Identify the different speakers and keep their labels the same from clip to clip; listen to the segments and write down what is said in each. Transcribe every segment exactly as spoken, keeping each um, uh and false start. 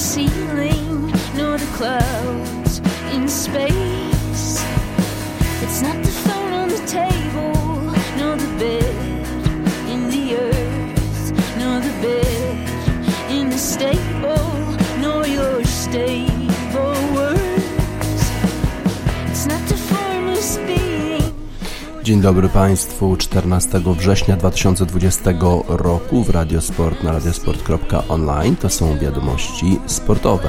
Speaker 1: ceiling, nor the clouds in space. It's not the phone on the table, nor the bed in the earth, nor the bed in the stable, nor your stable words. It's not the formless being.
Speaker 2: Dzień dobry Państwu, czternastego września dwa tysiące dwudziestego roku w Radiosport na radiosport kropka online. To są wiadomości sportowe.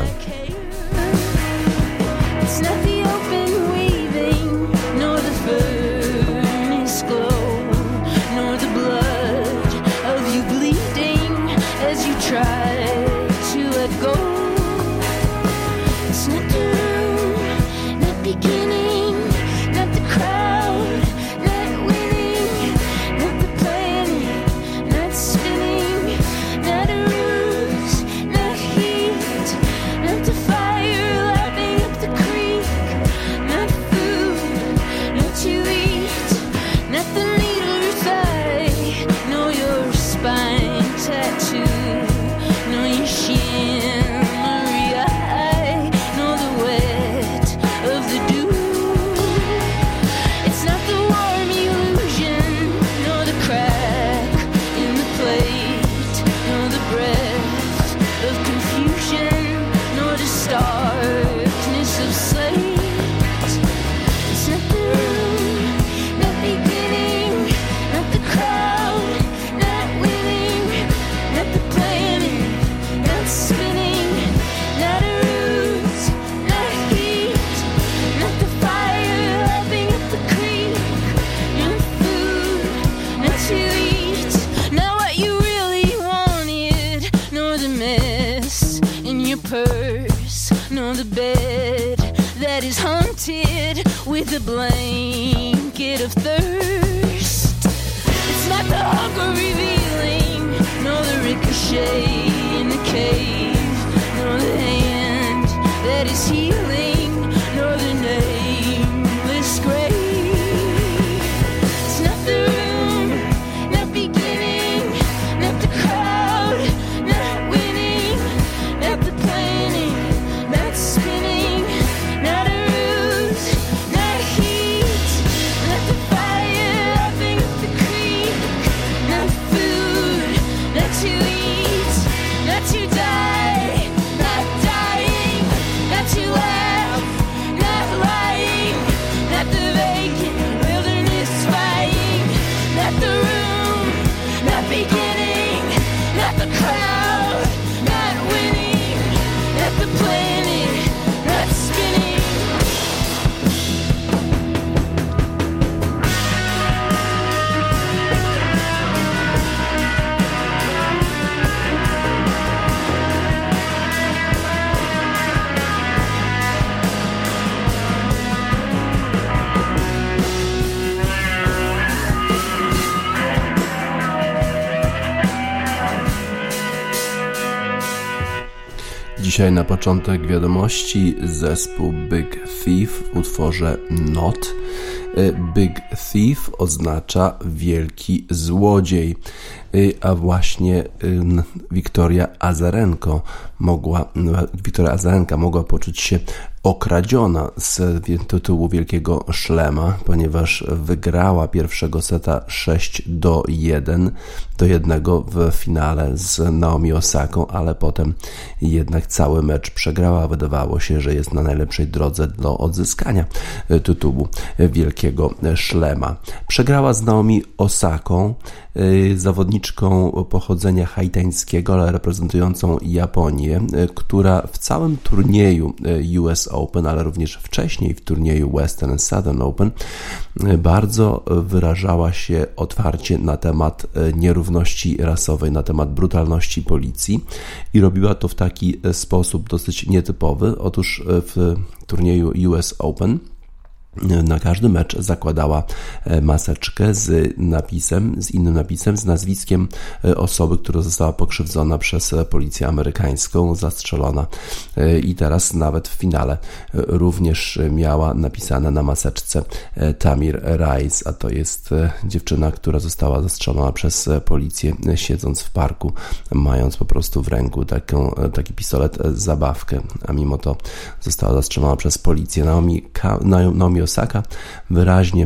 Speaker 1: With a blanket of thirst. It's not the hunger revealing, nor the ricochet in the cave, nor the hand that is healing, nor the nameless grave. It's not the room, not beginning, not the crowd, not winning, not the planning, not spinning, not a to eat, not to die, not dying, not to laugh, not lying, not the vacant wilderness spying, not the room, not beginning, not the crowd, not winning, not the planet, not spinning.
Speaker 2: Dzisiaj na początek wiadomości zespół Big Thief w utworze Not. Big Thief oznacza wielki złodziej, a właśnie Wiktoria Azarenko mogła, Wiktoria Azarenka mogła poczuć się okradziona z tytułu Wielkiego Szlema, ponieważ wygrała pierwszego seta sześć do jednego w finale z Naomi Osaką, ale potem jednak cały mecz przegrała. Wydawało się, że jest na najlepszej drodze do odzyskania tytułu Wielkiego Szlema. Przegrała z Naomi Osaką, zawodniczką pochodzenia haitańskiego, ale reprezentującą Japonię, która w całym turnieju U S Open, ale również wcześniej w turnieju Western and Southern Open bardzo wyrażała się otwarcie na temat nierówności rasowej, na temat brutalności policji i robiła to w taki sposób dosyć nietypowy. Otóż w turnieju U S Open Na każdy mecz zakładała maseczkę z napisem, z innym napisem, z nazwiskiem osoby, która została pokrzywdzona przez policję amerykańską, zastrzelona, i teraz nawet w finale również miała napisane na maseczce Tamir Rice, a to jest dziewczyna, która została zastrzelona przez policję, siedząc w parku, mając po prostu w ręku taką, taki pistolet zabawkę, a mimo to została zastrzelona przez policję. Naomi, Naomi Osaka wyraźnie,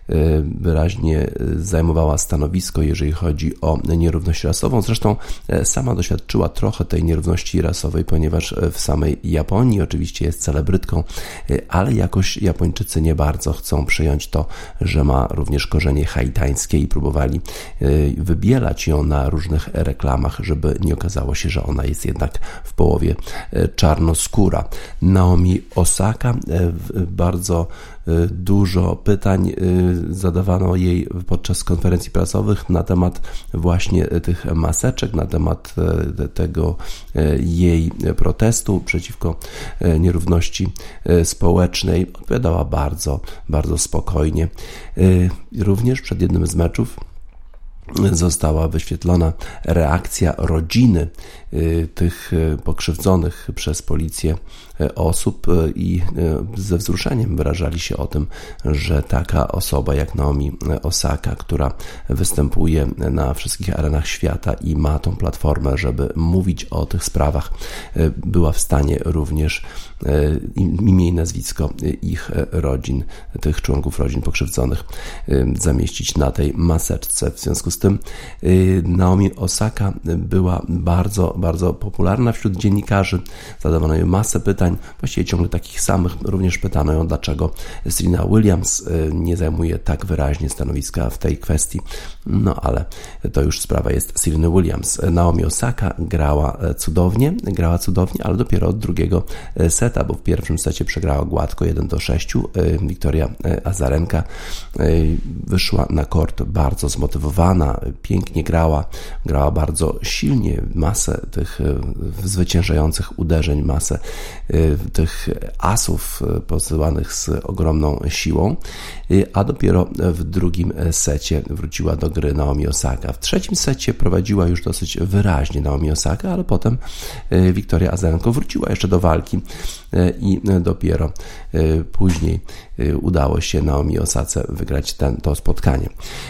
Speaker 2: wyraźnie zajmowała stanowisko, jeżeli chodzi o nierówność rasową. Zresztą sama doświadczyła trochę tej nierówności rasowej, ponieważ w samej Japonii oczywiście jest celebrytką, ale jakoś Japończycy nie bardzo chcą przyjąć to, że ma również korzenie haitańskie i próbowali wybielać ją na różnych reklamach, żeby nie okazało się, że ona jest jednak w połowie czarnoskóra. Naomi Osaka bardzo dużo pytań zadawano jej podczas konferencji prasowych na temat właśnie tych maseczek, na temat tego jej protestu przeciwko nierówności społecznej. Odpowiadała bardzo, bardzo spokojnie. Również przed jednym z meczów została wyświetlona reakcja rodziny tych pokrzywdzonych przez policję osób i ze wzruszeniem wyrażali się o tym, że taka osoba jak Naomi Osaka, która występuje na wszystkich arenach świata i ma tą platformę, żeby mówić o tych sprawach, była w stanie również imię i nazwisko ich rodzin, tych członków rodzin pokrzywdzonych zamieścić na tej maseczce. W związku z tym Naomi Osaka była bardzo, bardzo popularna wśród dziennikarzy. Zadawano jej masę pytań, właściwie ciągle takich samych. Również pytano ją, dlaczego Serena Williams nie zajmuje tak wyraźnie stanowiska w tej kwestii. No ale to już sprawa jest Serena Williams. Naomi Osaka grała cudownie, grała cudownie, ale dopiero od drugiego seta, bo w pierwszym secie przegrała gładko jeden do sześciu. Wiktoria Azarenka wyszła na kort bardzo zmotywowana, pięknie grała, grała bardzo silnie, masę tych zwyciężających uderzeń, masę tych asów posyłanych z ogromną siłą, a dopiero w drugim secie wróciła do gry Naomi Osaka. W trzecim secie prowadziła już dosyć wyraźnie Naomi Osaka, ale potem Wiktoria Azarenko wróciła jeszcze do walki i dopiero później udało się Naomi Osace wygrać ten, to spotkanie.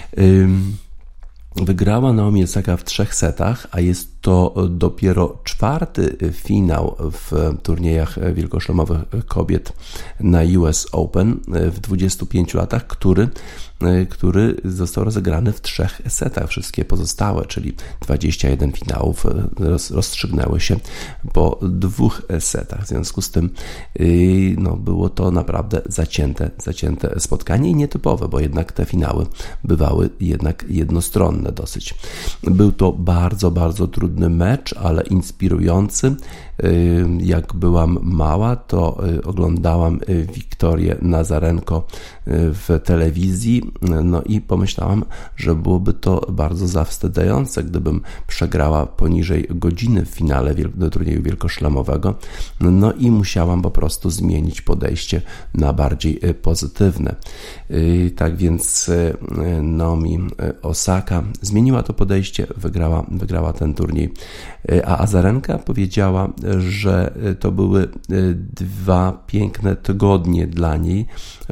Speaker 2: Wygrała Naomi Osaka w trzech setach, a jest to dopiero czwarty finał w turniejach wielkoszlemowych kobiet na U S Open w dwudziestu pięciu latach, który, który został rozegrany w trzech setach. Wszystkie pozostałe, czyli dwadzieścia jeden finałów, rozstrzygnęły się po dwóch setach. W związku z tym no, było to naprawdę zacięte, zacięte spotkanie i nietypowe, bo jednak te finały bywały jednak jednostronne dosyć. Był to bardzo, bardzo trudny mecz, ale inspirujący. Jak byłam mała, to oglądałam Wiktorię Nazarenko w telewizji, no i pomyślałam, że byłoby to bardzo zawstydzające, gdybym przegrała poniżej godziny w finale do turnieju wielkoszlemowego, no i musiałam po prostu zmienić podejście na bardziej pozytywne. Tak więc Naomi Osaka zmieniła to podejście, wygrała, wygrała ten turniej, a Azarenka powiedziała, że to były dwa piękne tygodnie dla niej.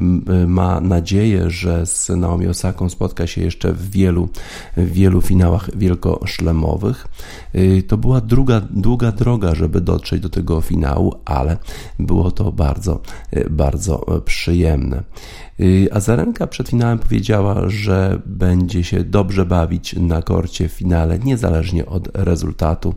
Speaker 2: Ma nadzieję, że z Naomi Osaką spotka się jeszcze w wielu, w wielu finałach wielkoszlemowych. To była druga, długa droga, żeby dotrzeć do tego finału, ale było to bardzo, bardzo przyjemne. Azarenka przed finałem powiedziała, że będzie się dobrze bawić na korcie w finale, niezależnie od rezultatu.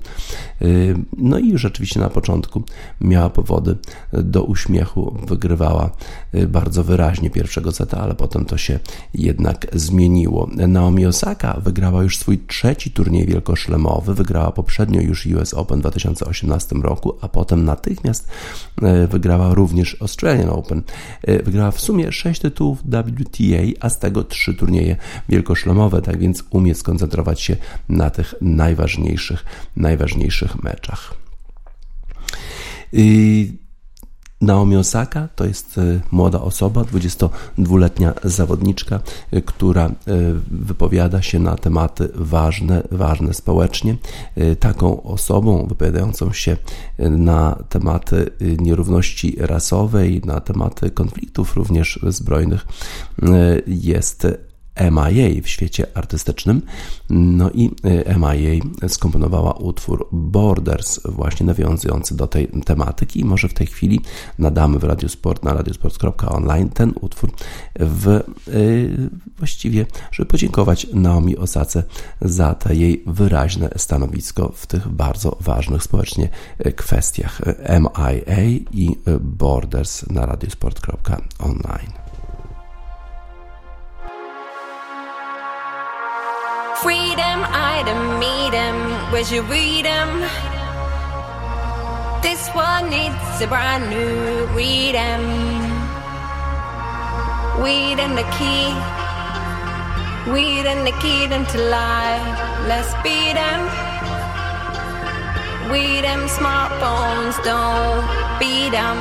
Speaker 2: No i rzeczywiście na początku miała powody do uśmiechu, wygrywała bardzo wyraźnie pierwszego seta, ale potem to się jednak zmieniło. Naomi Osaka wygrała już swój trzeci turniej wielkoszlemowy, wygrała poprzednio już U S Open w dwa tysiące osiemnastym roku, a potem natychmiast wygrała również Australian Open. Wygrała w sumie sześć tytułów W T A, a z tego trzy turnieje wielkoszlemowe, tak więc umie skoncentrować się na tych najważniejszych, najważniejszych meczach. Naomi Osaka to jest młoda osoba, dwudziestodwuletnia zawodniczka, która wypowiada się na tematy ważne, ważne społecznie. Taką osobą wypowiadającą się na tematy nierówności rasowej, na tematy konfliktów również zbrojnych jest M I A w świecie artystycznym. No i M I A skomponowała utwór Borders, właśnie nawiązujący do tej tematyki. I może w tej chwili nadamy w Radiosport na radiosport kropka online ten utwór w, yy, właściwie, żeby podziękować Naomi Osace za te jej wyraźne stanowisko w tych bardzo ważnych społecznie kwestiach. M I A i Borders na radiosport kropka online.
Speaker 1: Freedom, item, meet 'em, where'd you read 'em? This one needs a brand new read 'em. Weed and the key, weed and the key them to life. Let's beat 'em. Weed 'em smartphones, don't beat 'em.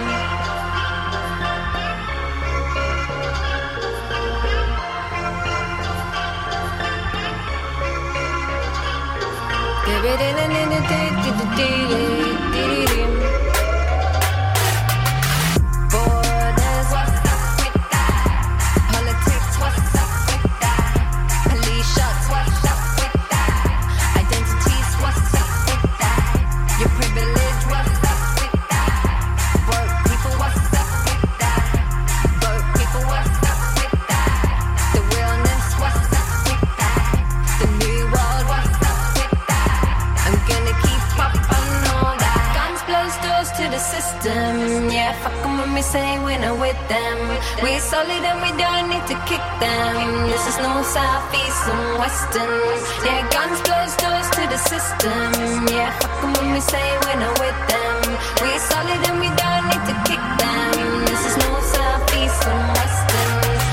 Speaker 1: Borders, what's up with that? Politics, what's up with that? Police shots, what's up with that? Identities, what's up with that? Your privilege, what's up with that? Broke people, what's up with that? Broke people, what's up with that? The realness, what's up with that? The new world, what's up with that? I'm gonna keep up on all that. Guns blows doors to the system. Yeah, fuck 'em when we say we're not with them. We're solid and we don't need to kick them. This is north, south, east and western. Yeah, guns blows doors to the system. Yeah, fuck 'em when we say we're not with them. We're solid and we don't need to kick them. This is north, south, east and western.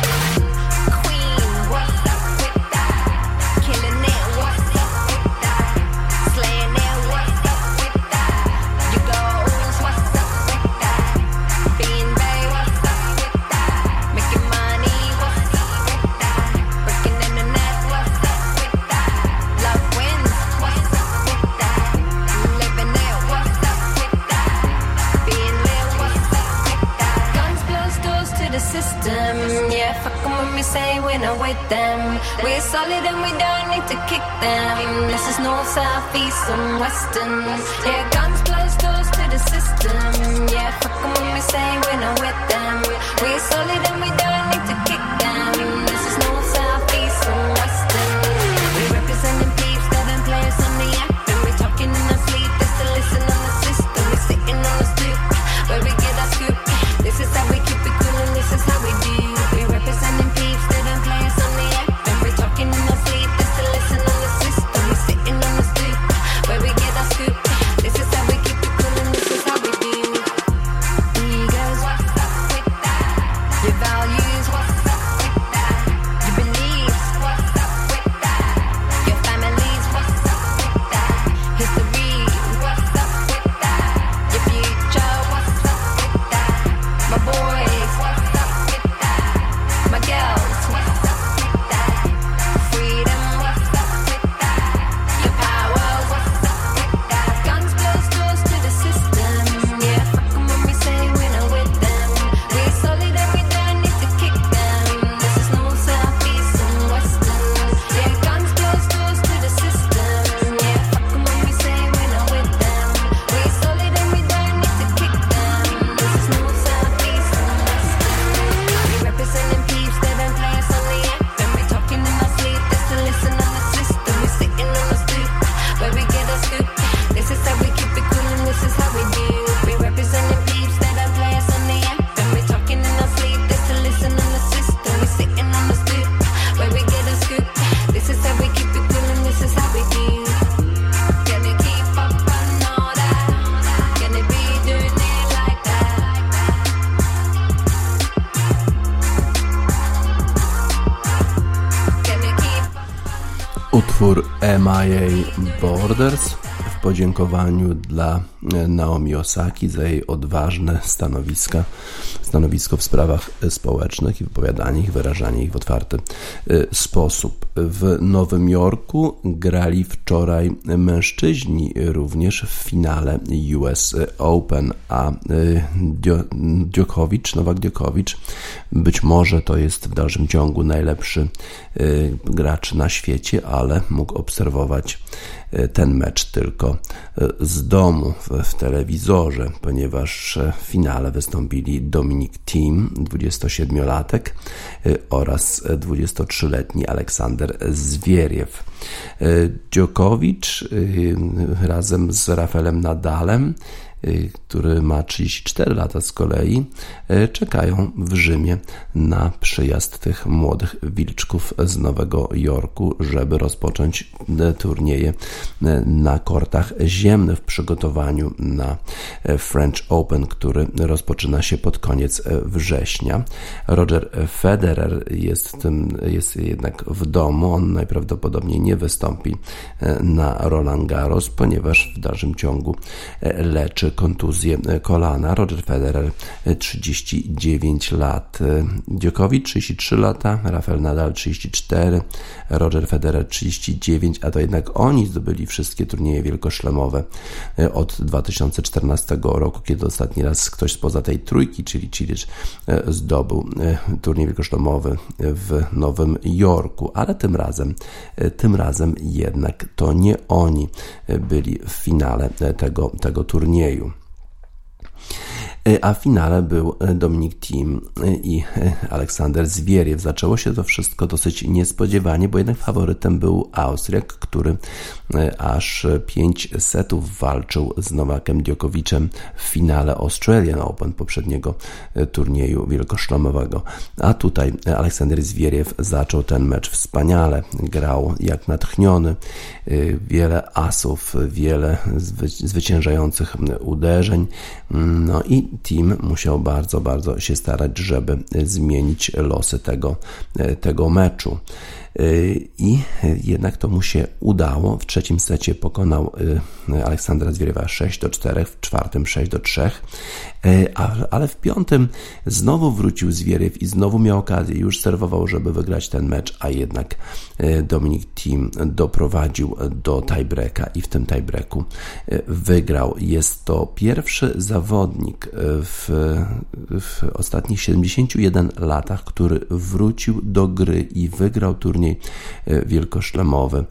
Speaker 1: Queen, what's up with that? Killing it, what's up with that? Slaying it, what's up with that? You goals, what's up with that? Being Bay, what's up with that? Making money, what's up with that? Breaking in the net, what's up with that? Love wins, what's up with that? Living it, what's up with that? Being lit, what's up with that? Guns blows doors to the system. Yeah, fuck 'em when we say we're not with them. We're solid and we don't need to kick them. This is north, south, east and western. Yeah, guns blows doors to the system. Yeah, fuck 'em when we say we're not with them. We're solid and we don't need to kick them. This is north, south, east and western. We representing peeps that don't play us on the app. And we talking in our sleep, just to listen on the system. We sitting on the stoop, where we get our scoop. This is how we keep it cool and this is how we do. We representing peeps that don't play us on the app. And we talking in our sleep, just to listen on the system. We sitting on the stoop, where we get our scoop. This is how we keep it cool and this is how we do. Egos, what's up with that? Your values, what's up with that? Your beliefs, what's up with that? Your families, what's up with that? History, what's up with that? Your future, what's up with that? My boys, what's up with that? My girls, what's up with that? Freedom, what's up with that? Your power, what's up with that? Guns blows doors to the system. Yeah, fuck 'em when we say we're not with them. We're solid and we don't need to kick them. This is north, south, east and western. Yeah, guns blows doors to the system. Yeah, fuck 'em when we say we're not with them. We're solid and we don't need to kick them. This is north, south, east and western. We representing peeps that don't play us on the app. And we talking in our sleep, just to listen on the system. We sitting on the stoop, where we get our scoop. This is how we keep it cool and this is how we do. We representing peeps that don't play us on the app. And we talking in our sleep, just to listen on the system. We sitting on the stoop, where we get our scoop. This is how we keep it cool and this is how we do. Gonna keep up on all that. Gonna be doing it like that. Gonna keep
Speaker 2: Utwór M I A Borders w podziękowaniu dla Naomi Osaki za jej odważne stanowiska, stanowisko w sprawach społecznych i wypowiadanie ich, wyrażanie ich w otwarty sposób. W Nowym Jorku grali wczoraj mężczyźni również w finale U S Open, a Djokovic, Nowak Djokovic, być może to jest w dalszym ciągu najlepszy gracz na świecie, ale mógł obserwować ten mecz tylko z domu w, w telewizorze, ponieważ w finale wystąpili Dominic Thiem, dwudziestosiedmiolatek, oraz dwudziestotrzyletni Aleksander Zwieriew. Djokovic razem z Rafaelem Nadalem, który ma trzydzieści cztery lata z kolei, czekają w Rzymie na przyjazd tych młodych wilczków z Nowego Jorku, żeby rozpocząć turnieje na kortach ziemnych w przygotowaniu na French Open, który rozpoczyna się pod koniec września. Roger Federer jest, tym, jest jednak w domu. On najprawdopodobniej nie wystąpi na Roland Garros, ponieważ w dalszym ciągu leczy kontuzję kolana. Roger Federer trzydzieści dziewięć lat, Djokovic trzydzieści trzy lata, Rafael Nadal trzydzieści cztery, Roger Federer trzydzieści dziewięć, a to jednak oni zdobyli wszystkie turnieje wielkoszlemowe od dwa tysiące czternastego roku, kiedy ostatni raz ktoś spoza tej trójki, czyli Cilic, zdobył turniej wielkoszlemowy w Nowym Jorku, ale tym razem, tym razem jednak to nie oni byli w finale tego, tego turnieju. A w finale był Dominic Thiem i Aleksander Zwieriew. Zaczęło się to wszystko dosyć niespodziewanie, bo jednak faworytem był Austriak, który aż pięć setów walczył z Nowakiem Djokovicem w finale Australian Open, poprzedniego turnieju wielkoszlemowego. A tutaj Aleksander Zwieriew zaczął ten mecz wspaniale. Grał jak natchniony, wiele asów, wiele zwyciężających uderzeń. No i Thiem musiał bardzo, bardzo się starać, żeby zmienić losy tego, tego meczu. I jednak to mu się udało. W trzecim secie pokonał Aleksandra Zwieriewa sześć do czterech, w czwartym sześć do trzech, ale w piątym znowu wrócił Zwieriew i znowu miał okazję, już serwował, żeby wygrać ten mecz, a jednak Dominic Thiem doprowadził do tiebreaka i w tym tiebreaku wygrał. Jest to pierwszy zawodnik w, w ostatnich siedemdziesięciu jeden latach, który wrócił do gry i wygrał turniej wielkoszlemowy,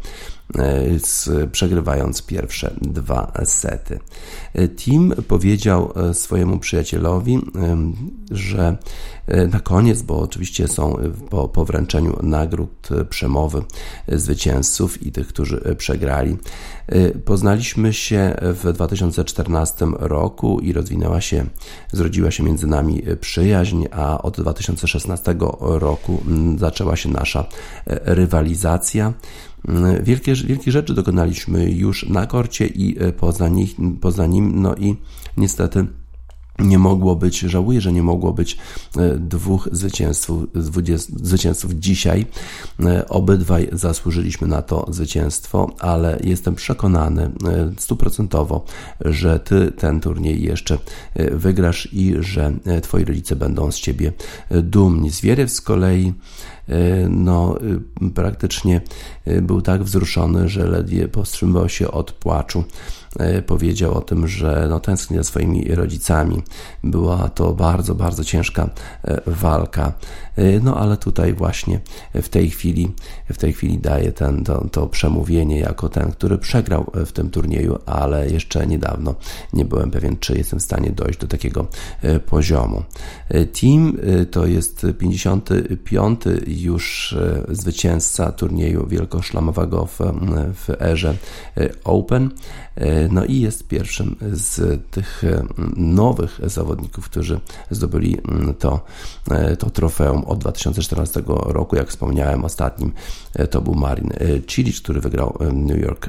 Speaker 2: przegrywając pierwsze dwa sety. Thiem powiedział swojemu przyjacielowi, że na koniec, bo oczywiście są po, po wręczeniu nagród, przemowy zwycięzców i tych, którzy przegrali. Poznaliśmy się w dwa tysiące czternastym roku i rozwinęła się, zrodziła się między nami przyjaźń, a od dwa tysiące szesnastego roku zaczęła się nasza rywalizacja. Wielkie, wielkie rzeczy dokonaliśmy już na korcie i poza, nich, poza nim, no i niestety nie mogło być, żałuję, że nie mogło być dwóch zwycięzców, zwycięzców dzisiaj. Obydwaj zasłużyliśmy na to zwycięstwo, ale jestem przekonany stuprocentowo, że ty ten turniej jeszcze wygrasz i że twoi rodzice będą z ciebie dumni. Zwieriew z kolei no, praktycznie był tak wzruszony, że ledwie powstrzymywał się od płaczu. Powiedział o tym, że no, tęskni za swoimi rodzicami. Była to bardzo, bardzo ciężka walka. No ale tutaj właśnie w tej chwili, w tej chwili daje ten, to, to przemówienie jako ten, który przegrał w tym turnieju, ale jeszcze niedawno nie byłem pewien, czy jestem w stanie dojść do takiego poziomu. Thiem to jest pięćdziesiąty piąty już zwycięzca turnieju wielkoszlemowego w, w erze Open. No i jest pierwszym z tych nowych zawodników, którzy zdobyli to, to trofeum od dwa tysiące czternastego roku. Jak wspomniałem, ostatnim to był Marin Cilic, który wygrał New York,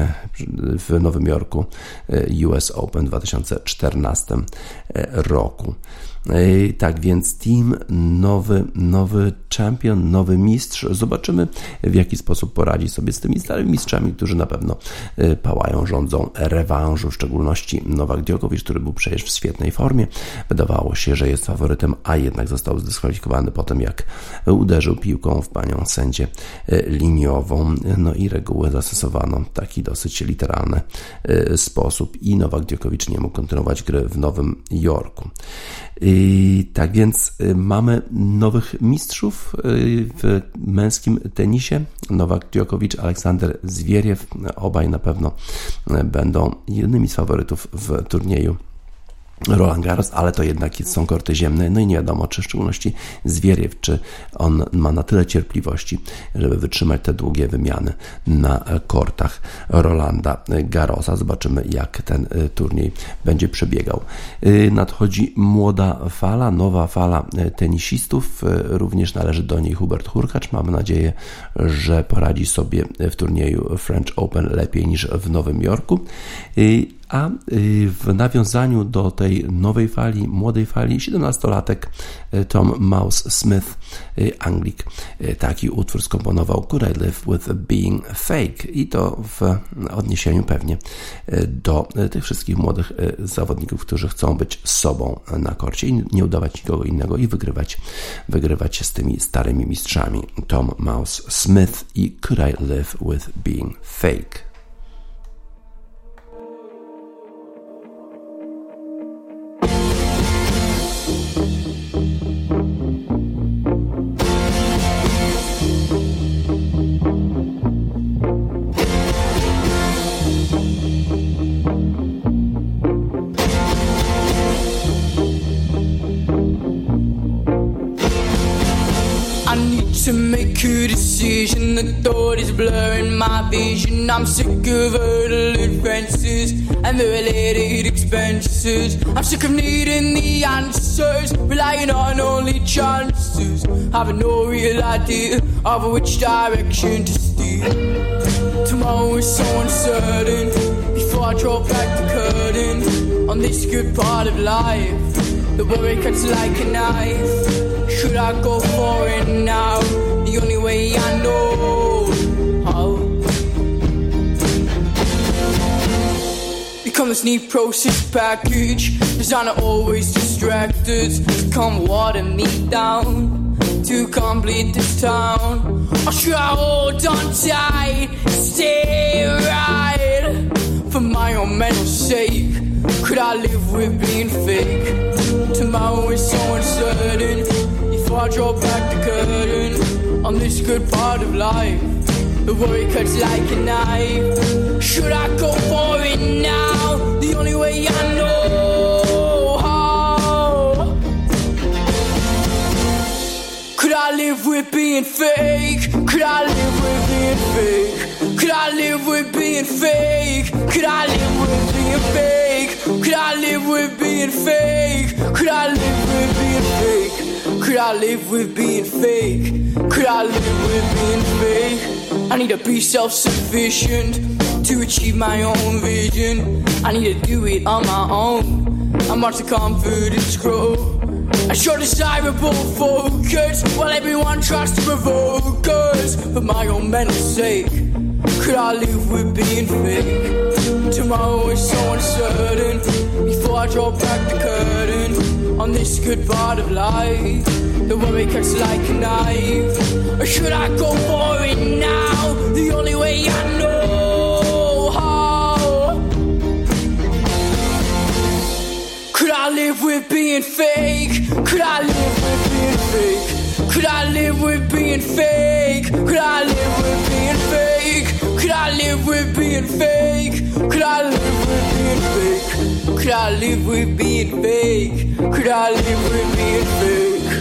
Speaker 2: w Nowym Jorku U S Open w dwa tysiące czternastym roku. Tak więc Thiem, nowy, nowy champion, nowy mistrz. Zobaczymy, w jaki sposób poradzi sobie z tymi starymi mistrzami, którzy na pewno pałają, rządzą rewanżu, w szczególności Nowak Djokovic, który był przecież w świetnej formie. Wydawało się, że jest faworytem, a jednak został zdyskwalifikowany po tym, jak uderzył piłką w panią sędzię liniową. No i regułę zastosowano w taki dosyć literalny sposób i Nowak Djokovic nie mógł kontynuować gry w Nowym Jorku. I tak więc mamy nowych mistrzów w męskim tenisie. Nowak Djokovic, Aleksander Zwieriew. Obaj na pewno będą jednymi z faworytów w turnieju Roland Garros, ale to jednak są korty ziemne, no i nie wiadomo, czy w szczególności Zwieriew, czy on ma na tyle cierpliwości, żeby wytrzymać te długie wymiany na kortach Rolanda Garrosa. Zobaczymy, jak ten turniej będzie przebiegał. Nadchodzi młoda fala, nowa fala tenisistów, również należy do niej Hubert Hurkacz. Mamy nadzieję, że poradzi sobie w turnieju French Open lepiej niż w Nowym Jorku. A w nawiązaniu do tej nowej fali, młodej fali, siedemnastolatek Tom Mouse-Smith, Anglik, taki utwór skomponował Could I Live With Being Fake, i to w odniesieniu pewnie do tych wszystkich młodych zawodników, którzy chcą być sobą na korcie i nie udawać nikogo innego i wygrywać, wygrywać z tymi starymi mistrzami. Tom Mouse-Smith i Could I Live With Being Fake.
Speaker 1: To make a decision, the thought is blurring my vision. I'm sick of hurdling fences and the related expenses. I'm sick of needing the answers, relying on only chances, having no real idea of which direction to steer. Tomorrow is so uncertain, before I draw back the curtain on this good part of life. The worry cuts like a knife. Should I go for it now? The only way I know how. Become this neat process package, designer always distracted. Come water me down to complete this town. Or should I hold on tight, stay right for my own mental sake? Could I live with being fake? Tomorrow is so uncertain, before I draw back the curtain on this good part of life. The worry cuts like a knife. Should I go for it now? The only way I know how. Could I live with being fake? Could I live with being fake? Could I live with being fake? Could I live with being fake? Could I live with being fake? Could I live with being fake? Could I live with being fake? Could I live with being fake? I need to be self-sufficient to achieve my own vision. I need to do it on my own. I watch the confidence grow. I show desirable focus while everyone tries to provoke us. For my own mental sake, could I live with being fake? Tomorrow is so uncertain, before I draw back the curtain on this good part of life. The worry cuts like a knife. Or should I go for it now? The only way I know how. Could I live with being fake? Could I live with being fake? Could I live with being fake? Could I live with being fake? Could I live with being fake? Could I live with being fake? Could I live with being fake? Could I live with being fake?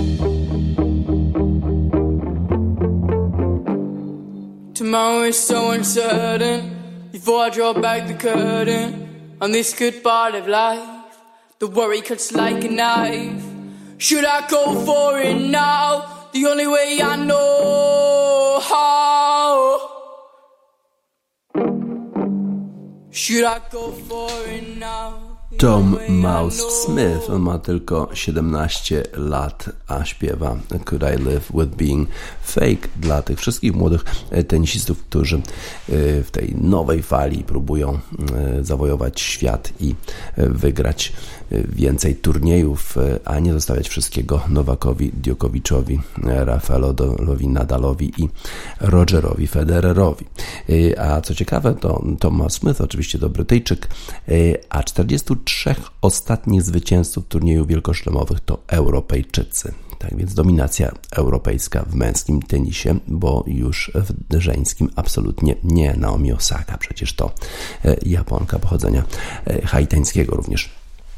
Speaker 1: Tomorrow is so uncertain, before I draw back the curtain on this good part of life. The worry cuts like a knife. Should I go for it now? The only way I know how. Should I go for it now?
Speaker 2: Tom Mouse Smith, on ma tylko siedemnaście lat, a śpiewa Could I Live With Being Fake dla tych wszystkich młodych tenisistów, którzy w tej nowej fali próbują zawojować świat i wygrać więcej turniejów, a nie zostawiać wszystkiego Nowakowi Djokoviczowi, Rafaelowi Nadalowi i Rogerowi Federerowi. A co ciekawe, to Tom Smith, oczywiście to Brytyjczyk, a czterdziestu trzech ostatnich zwycięzców turniejów wielkoszlemowych to Europejczycy. Tak więc dominacja europejska w męskim tenisie, bo już w żeńskim absolutnie nie. Naomi Osaka, przecież to Japonka pochodzenia haitańskiego również.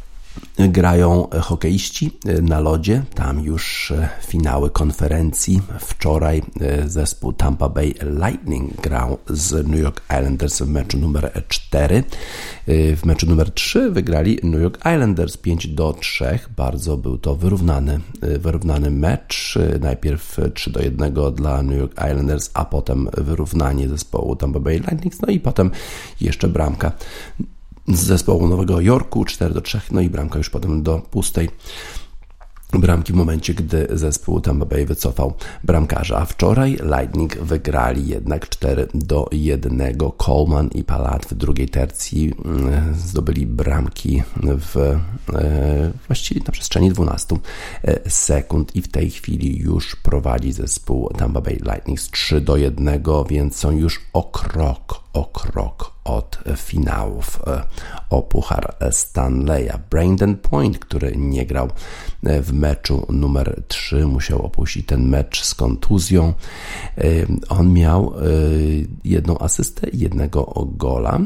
Speaker 2: Grają hokeiści na lodzie, tam już finały konferencji. Wczoraj zespół Tampa Bay Lightning grał z New York Islanders w meczu numer cztery. W meczu numer trzy wygrali New York Islanders pięć do trzech. Bardzo był to wyrównany, wyrównany mecz. Najpierw trzy do jednego dla New York Islanders, a potem wyrównanie zespołu Tampa Bay Lightning, no i potem jeszcze bramka z zespołu Nowego Jorku cztery do trzech, no i bramka już potem do pustej bramki w momencie, gdy zespół Tampa Bay wycofał bramkarza. A wczoraj Lightning wygrali jednak cztery do jednego. Coleman i Palat w drugiej tercji zdobyli bramki w właściwie na przestrzeni dwunastu sekund i w tej chwili już prowadzi zespół Tampa Bay Lightning z trzy do jednego, więc są już o krok, o krok od finałów o Puchar Stanleya. Brandon Point, który nie grał w meczu numer trzy, musiał opuścić ten mecz z kontuzją. On miał jedną asystę i jednego gola.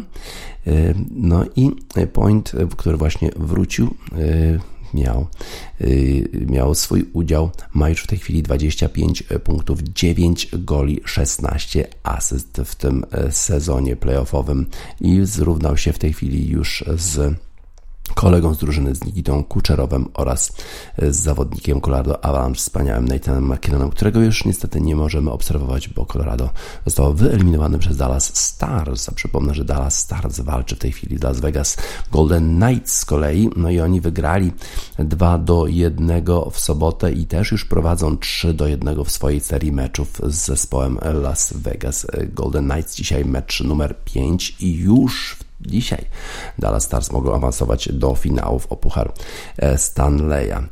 Speaker 2: No i Point, który właśnie wrócił, miał, miał swój udział, ma już w tej chwili dwadzieścia pięć punktów, dziewięć goli, szesnaście asyst w tym sezonie playoffowym i zrównał się w tej chwili już z kolegą z drużyny, z Nikitą Kuczerowem oraz z zawodnikiem Colorado Avalanche, wspaniałym Nathanem McKinnonem, którego już niestety nie możemy obserwować, bo Colorado zostało wyeliminowane przez Dallas Stars. A przypomnę, że Dallas Stars walczy w tej chwili z Las Vegas Golden Knights z kolei, no i oni wygrali dwa do jednego w sobotę i też już prowadzą trzy do jednego w swojej serii meczów z zespołem Las Vegas Golden Knights. Dzisiaj mecz numer pięć i już w Dzisiaj Dallas Stars mogą awansować do finałów o Puchar Stanleya.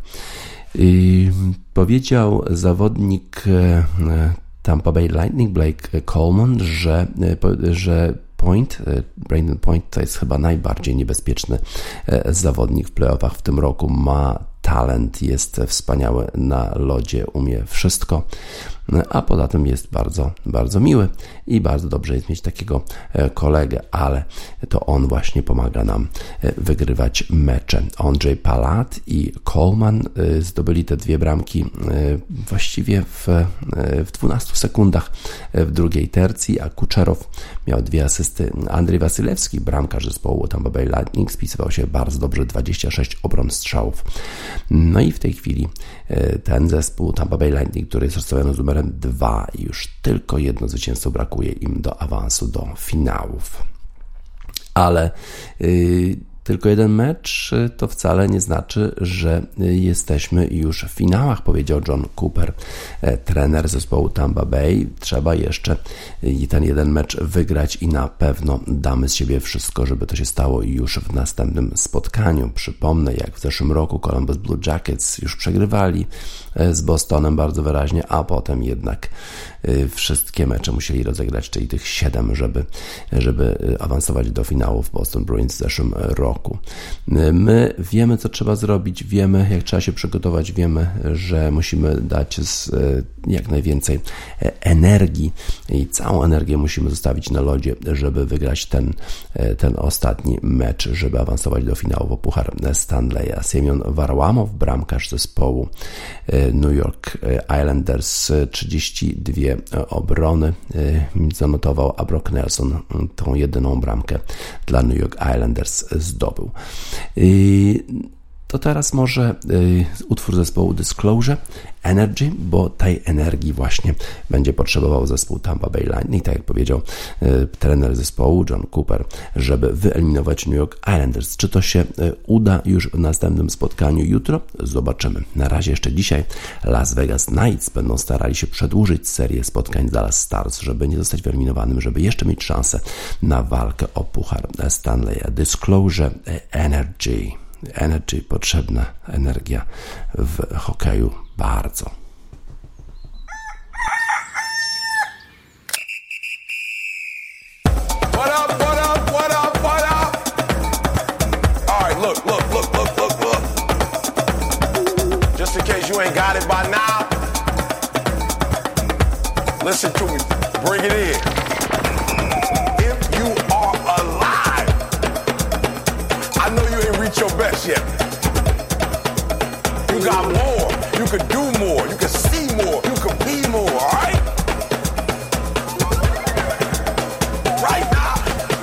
Speaker 2: I powiedział zawodnik Tampa Bay Lightning Blake Coleman, że, że Point, Brandon Point to jest chyba najbardziej niebezpieczny zawodnik w playoffach w tym roku. Ma talent, jest wspaniały na lodzie, umie wszystko, a poza tym jest bardzo, bardzo miły i bardzo dobrze jest mieć takiego kolegę, ale to on właśnie pomaga nam wygrywać mecze. Andrzej Palat i Coleman zdobyli te dwie bramki właściwie w, w dwunastu sekundach w drugiej tercji, a Kuczerow miał dwie asysty. Andrzej Wasylewski, bramkarz zespołu Tampa Bay Lightning, spisywał się bardzo dobrze, dwadzieścia sześć obron strzałów. No i w tej chwili ten zespół Tampa Bay Lightning, który jest rozstawiony z numerem dwa i już tylko jedno zwycięstwo brakuje im do awansu do finałów. Ale yy, tylko jeden mecz to wcale nie znaczy, że jesteśmy już w finałach, powiedział John Cooper, trener zespołu Tampa Bay. Trzeba jeszcze ten jeden mecz wygrać i na pewno damy z siebie wszystko, żeby to się stało już w następnym spotkaniu. Przypomnę, jak w zeszłym roku Columbus Blue Jackets już przegrywali z Bostonem bardzo wyraźnie, a potem jednak wszystkie mecze musieli rozegrać, czyli tych siedem, żeby, żeby awansować do finałów Boston Bruins w zeszłym roku. My wiemy, co trzeba zrobić, wiemy, jak trzeba się przygotować, wiemy, że musimy dać z, jak najwięcej energii i całą energię musimy zostawić na lodzie, żeby wygrać ten, ten ostatni mecz, żeby awansować do finału o Puchar Stanleya. Siemion Warłamow, bramkarz zespołu New York Islanders, trzydzieści dwie obrony zanotował, a Brock Nelson tą jedyną bramkę dla New York Islanders zdobył. To teraz może y, utwór zespołu Disclosure, Energy, bo tej energii właśnie będzie potrzebował zespół Tampa Bay Lightning, tak jak powiedział y, trener zespołu John Cooper, żeby wyeliminować New York Islanders. Czy to się y, uda już w następnym spotkaniu jutro? Zobaczymy. Na razie jeszcze dzisiaj Las Vegas Knights będą starali się przedłużyć serię spotkań z Dallas Stars, żeby nie zostać wyeliminowanym, żeby jeszcze mieć szansę na walkę o puchar Stanleya. Disclosure, Energy. Energy, potrzebna energia w hokeju bardzo.
Speaker 3: What up, what up, what up, what up? All right, look, look, look, look, look, look. Just in case you ain't got it by now, listen to me. Bring it in. If you are alive, I know you ain't reached your best yet. You got more. You could do more. You could see more. You could be more, all right? Right now,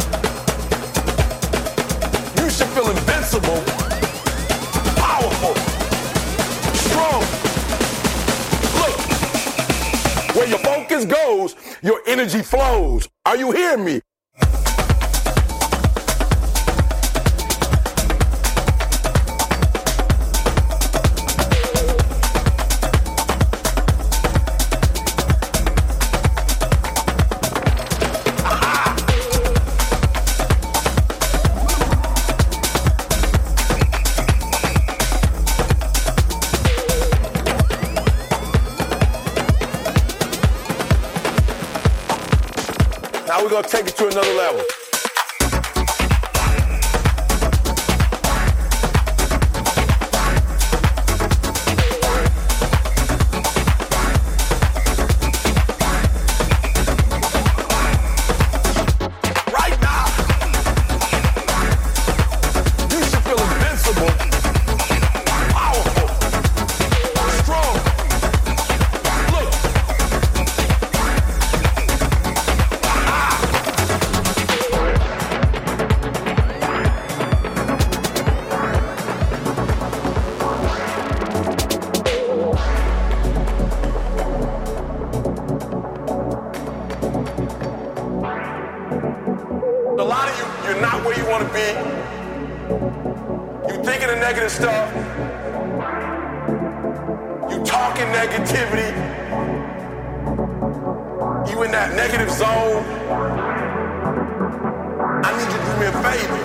Speaker 3: you should feel invincible, powerful, strong. Look, where your focus goes, your energy flows. Are you hearing me? Now we're gonna take it to another level. Right now, you should feel invincible, powerful, strong. Look. A lot of you, you're not where you want to be. You thinking of negative stuff. You talking negativity. You in that negative zone. I need you to do me a favor.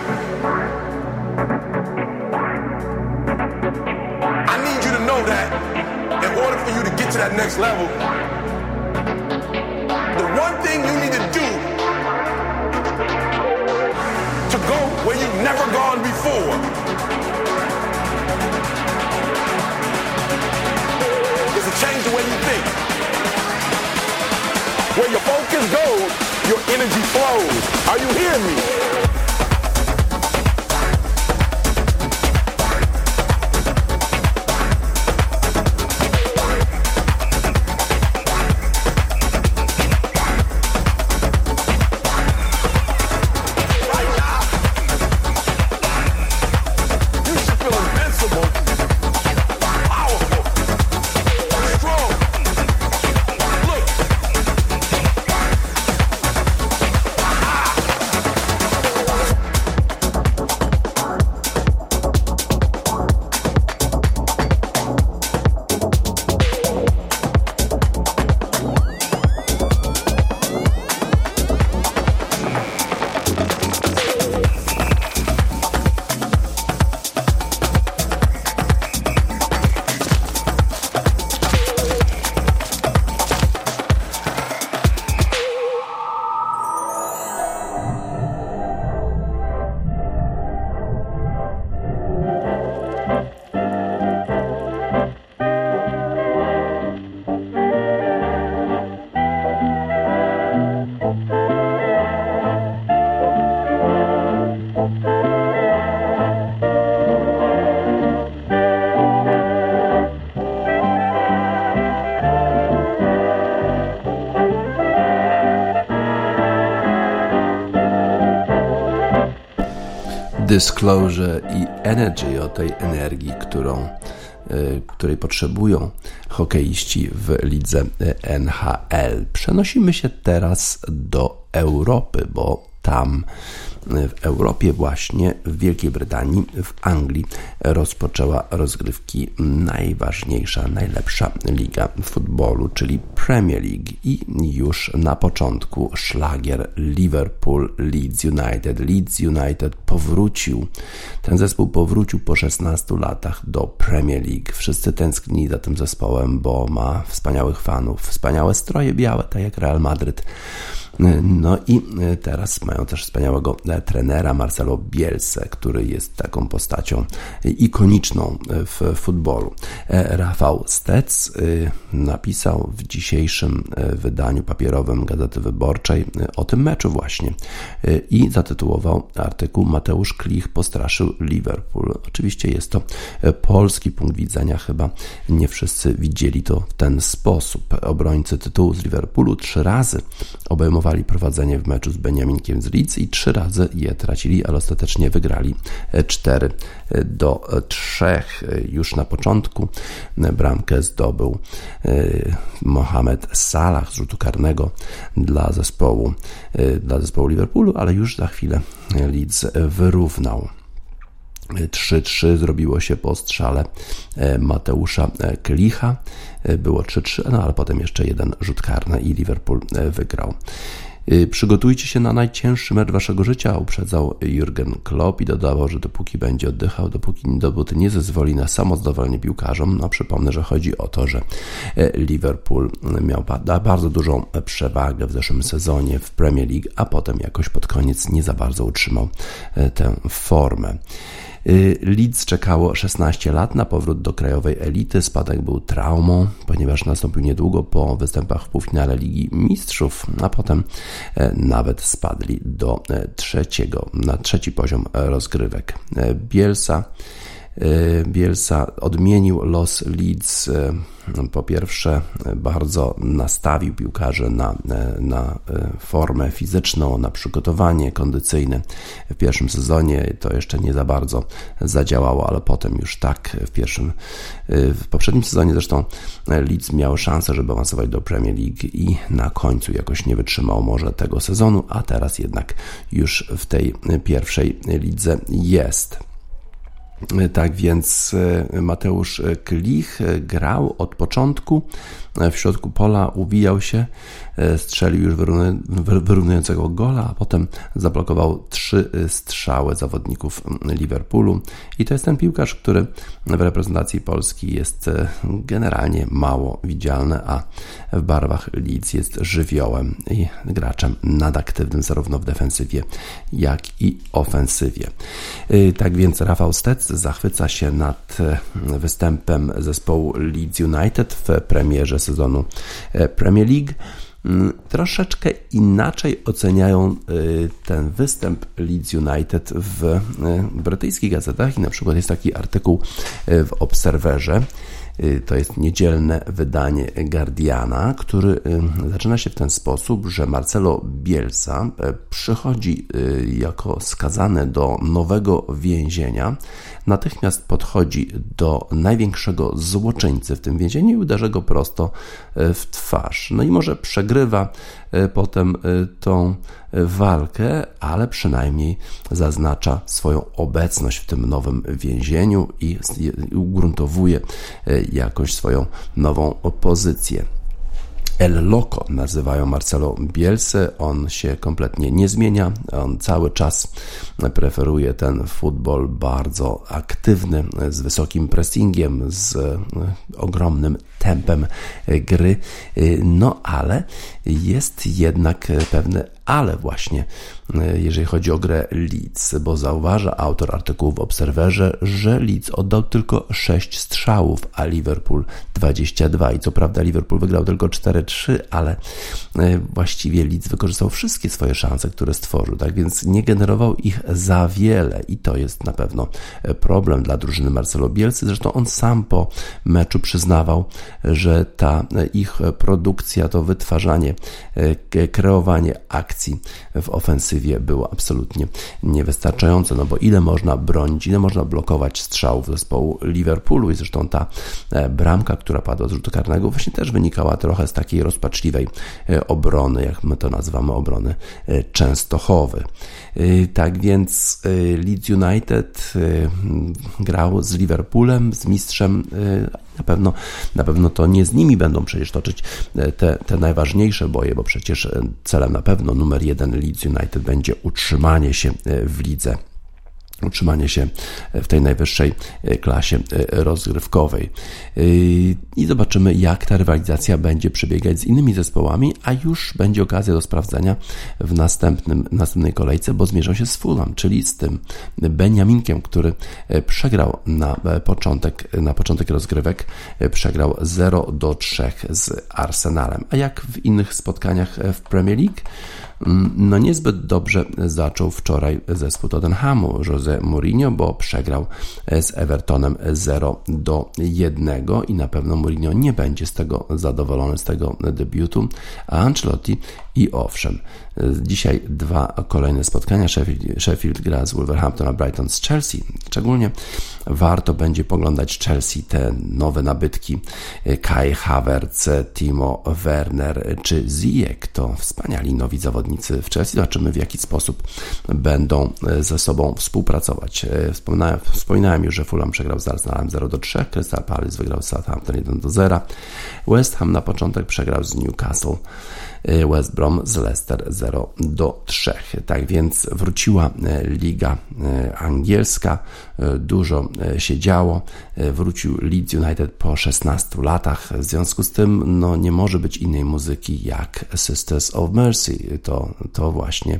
Speaker 3: I need you to know that in order for you to get to that next level, the one thing you need to do to go where you've never gone before is to change the way you think. Where your focus goes, your energy flows. Are you hearing me?
Speaker 2: Disclosure i Energy, o tej energii, którą, której potrzebują hokeiści w lidze N H L. Przenosimy się teraz do Europy, bo tam w Europie właśnie, w Wielkiej Brytanii, w Anglii rozpoczęła rozgrywki najważniejsza, najlepsza liga futbolu, czyli Premier League, i już na początku szlagier Liverpool Leeds United. Leeds United powrócił, ten zespół powrócił po szesnastu latach do Premier League. Wszyscy tęsknili za tym zespołem, bo ma wspaniałych fanów, wspaniałe stroje białe, tak jak Real Madryt. No i teraz mają też wspaniałego trenera Marcelo Bielsę, który jest taką postacią ikoniczną w futbolu. Rafał Stec napisał w dzisiejszym wydaniu papierowym Gazety Wyborczej o tym meczu właśnie i zatytułował artykuł Mateusz Klich postraszył Liverpool. Oczywiście jest to polski punkt widzenia, chyba nie wszyscy widzieli to w ten sposób. Obrońcy tytułu z Liverpoolu trzy razy obejmowali prowadzenie w meczu z Beniaminkiem z Leeds i trzy razy je tracili, ale ostatecznie wygrali cztery do trzech. Już na początku bramkę zdobył Mohamed Salah z rzutu karnego dla zespołu, dla zespołu Liverpoolu, ale już za chwilę Leeds wyrównał. trzy trzy zrobiło się po strzale Mateusza Klicha. Było trzy trzy, no ale potem jeszcze jeden rzut karny i Liverpool wygrał. Przygotujcie się na najcięższy mecz waszego życia, uprzedzał Jurgen Klopp i dodawał, że dopóki będzie oddychał, dopóki dopóty nie zezwoli na samozadowolenie piłkarzom. No przypomnę, że chodzi o to, że Liverpool miał bardzo dużą przewagę w zeszłym sezonie w Premier League, a potem jakoś pod koniec nie za bardzo utrzymał tę formę. Leeds czekało szesnaście lat na powrót do krajowej elity. Spadek był traumą, ponieważ nastąpił niedługo po występach w półfinale Ligi Mistrzów, a potem nawet spadli do trzeciego, na trzeci poziom rozgrywek. Bielsa Bielsa odmienił los Leeds. Po pierwsze, bardzo nastawił piłkarzy na, na formę fizyczną, na przygotowanie kondycyjne. W pierwszim sezonie to jeszcze nie za bardzo zadziałało, ale potem już tak. W pierwszym, w poprzednim sezonie zresztą Leeds miał szansę, żeby awansować do Premier League i na końcu jakoś nie wytrzymał może tego sezonu, a teraz jednak już w tej pierwszej lidze jest. Tak więc Mateusz Klich grał od początku, w środku pola uwijał się, strzelił już wyrównującego gola, a potem zablokował trzy strzały zawodników Liverpoolu i to jest ten piłkarz, który w reprezentacji Polski jest generalnie mało widzialny, a w barwach Leeds jest żywiołem i graczem nadaktywnym zarówno w defensywie, jak i ofensywie. Tak więc Rafał Stec zachwyca się nad występem zespołu Leeds United w premierze sezonu Premier League. Troszeczkę inaczej oceniają ten występ Leeds United w brytyjskich gazetach i na przykład jest taki artykuł w Obserwerze. To jest niedzielne wydanie Guardiana, który zaczyna się w ten sposób, że Marcelo Bielsa przychodzi jako skazany do nowego więzienia, natychmiast podchodzi do największego złoczyńcy w tym więzieniu i uderza go prosto w twarz. No i może przegrywa potem tą walkę, ale przynajmniej zaznacza swoją obecność w tym nowym więzieniu i ugruntowuje jakąś swoją nową pozycję. El Loco nazywają Marcelo Bielsę, on się kompletnie nie zmienia, on cały czas preferuje ten futbol bardzo aktywny, z wysokim pressingiem, z ogromnym tempem gry, no ale jest jednak pewne ale właśnie, jeżeli chodzi o grę Leeds, bo zauważa autor artykułu w Obserwerze, że Leeds oddał tylko sześć strzałów, a Liverpool dwadzieścia dwa i co prawda Liverpool wygrał tylko cztery trzy, ale właściwie Leeds wykorzystał wszystkie swoje szanse, które stworzył, tak więc nie generował ich za wiele i to jest na pewno problem dla drużyny Marcelo Bielsy. Zresztą on sam po meczu przyznawał, że ta ich produkcja, to wytwarzanie, kreowanie akcji reakcji w ofensywie było absolutnie niewystarczające, no bo ile można bronić, ile można blokować strzałów zespołu Liverpoolu i zresztą ta bramka, która padła z rzutu karnego, właśnie też wynikała trochę z takiej rozpaczliwej obrony, jak my to nazywamy, obrony Częstochowy. Tak więc Leeds United grał z Liverpoolem, z mistrzem. Na pewno, na pewno to nie z nimi będą przecież toczyć te, te najważniejsze boje, bo przecież celem na pewno numer jeden Leeds United będzie utrzymanie się w lidze. Utrzymanie się w tej najwyższej klasie rozgrywkowej. I zobaczymy, jak ta rywalizacja będzie przebiegać z innymi zespołami, a już będzie okazja do sprawdzenia w następnym, następnej kolejce, bo zmierzą się z Fulham, czyli z tym Beniaminkiem, który przegrał na początek, na początek rozgrywek, przegrał zero do trzech z Arsenalem. A jak w innych spotkaniach w Premier League? No niezbyt dobrze zaczął wczoraj zespół Tottenhamu Jose Mourinho, bo przegrał z Evertonem zero do jednego i na pewno Mourinho nie będzie z tego zadowolony, z tego debiutu, a Ancelotti i owszem. Dzisiaj dwa kolejne spotkania. Sheffield, Sheffield gra z Wolverhampton, a Brighton z Chelsea. Szczególnie warto będzie poglądać Chelsea, te nowe nabytki Kai Havertz, Timo Werner czy Ziyech. To wspaniali nowi zawodnicy w Chelsea. Zobaczymy, w jaki sposób będą ze sobą współpracować. Wspominałem, wspominałem już, że Fulham przegrał z Arsenalem zero do trzech, Crystal Palace wygrał z Southampton jeden do zera, West Ham na początek przegrał z Newcastle, West Brom z Leicester zero do trzech. Tak więc wróciła liga angielska, dużo się działo, wrócił Leeds United po szesnastu latach, w związku z tym no, nie może być innej muzyki jak Sisters of Mercy. To, to właśnie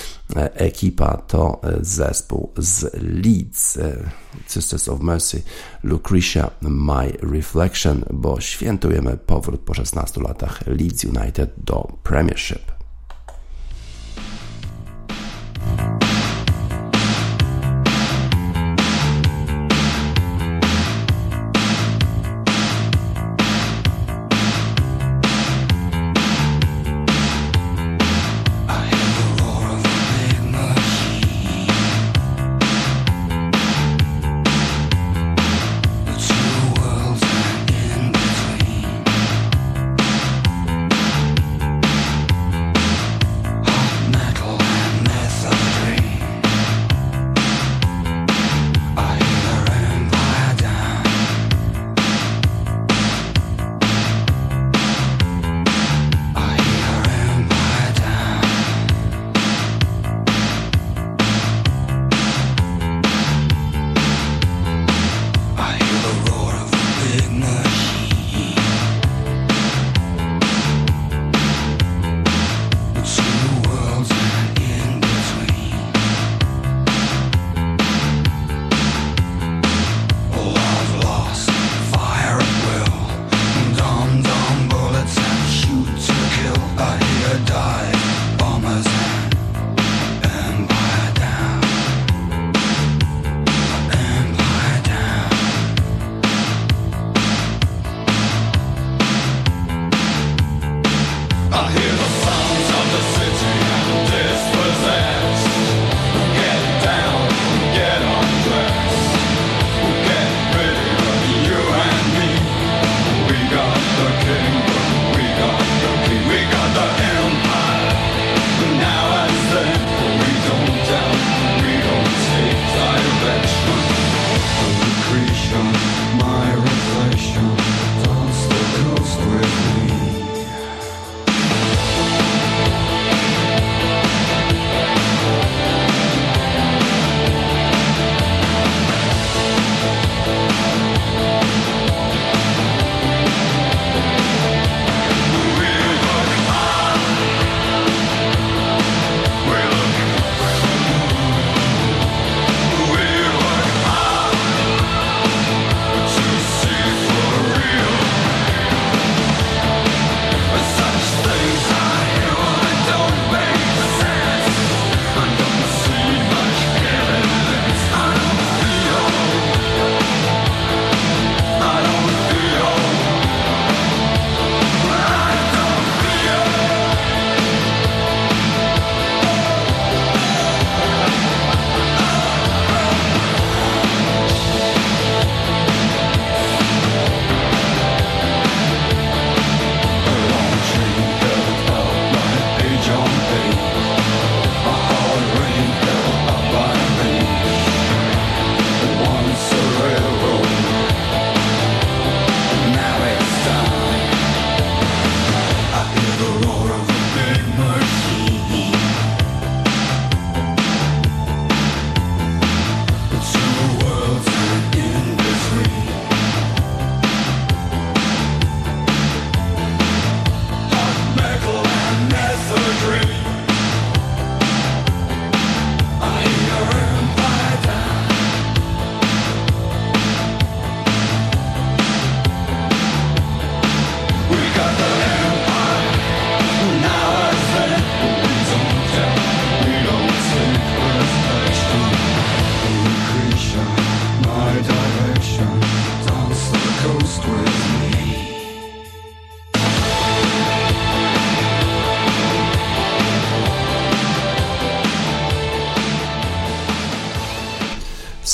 Speaker 2: ekipa, to zespół z Leeds, Sisters of Mercy, Lucretia, My Reflection, bo świętujemy powrót po szesnastu latach Leeds United do Premiership.
Speaker 4: Between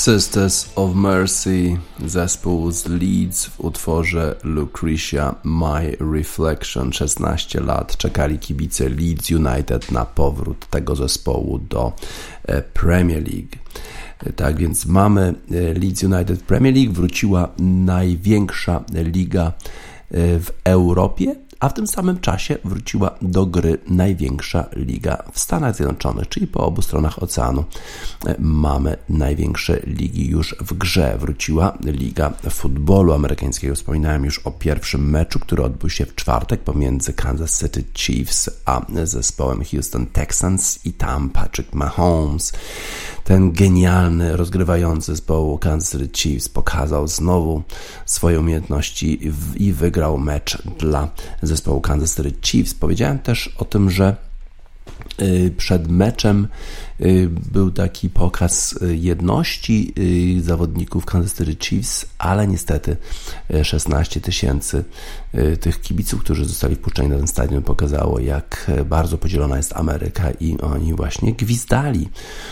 Speaker 2: Sisters of Mercy, zespół z Leeds w utworze Lucretia My Reflection. szesnaście lat czekali kibice Leeds United na powrót tego zespołu do Premier League. Tak więc mamy Leeds United w Premier League, wróciła największa liga w Europie, a w tym samym czasie wróciła do gry największa liga w Stanach Zjednoczonych, czyli po obu stronach oceanu mamy największe ligi już w grze. Wróciła Liga Futbolu Amerykańskiego. Wspominałem już o pierwszym meczu, który odbył się w czwartek pomiędzy Kansas City Chiefs a zespołem Houston Texans i tam Patrick Mahomes, ten genialny, rozgrywający zespołu Kansas City Chiefs, pokazał znowu swoje umiejętności i wygrał mecz dla zespołu Kansas City Chiefs. Powiedziałem też o tym, że przed meczem był taki pokaz jedności zawodników Kansas City Chiefs, ale niestety szesnaście tysięcy tych kibiców, którzy zostali wpuszczeni na ten stadion, pokazało, jak bardzo podzielona jest Ameryka i oni właśnie gwizdali,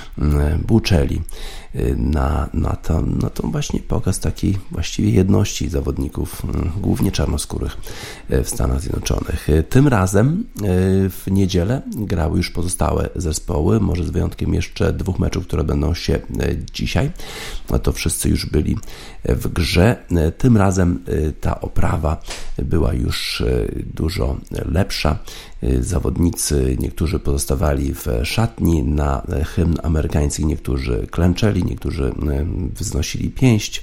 Speaker 2: buczeli na, na, to, na to właśnie pokaz takiej właściwie jedności zawodników, głównie czarnoskórych w Stanach Zjednoczonych. Tym razem w niedzielę grały już pozostałe zespoły, może z wyjątkiem jeszcze dwóch meczów, które będą się dzisiaj. To wszyscy już byli w grze. Tym razem ta oprawa była już dużo lepsza. Zawodnicy, niektórzy pozostawali w szatni na hymn amerykański, niektórzy klęczeli, niektórzy wznosili pięść,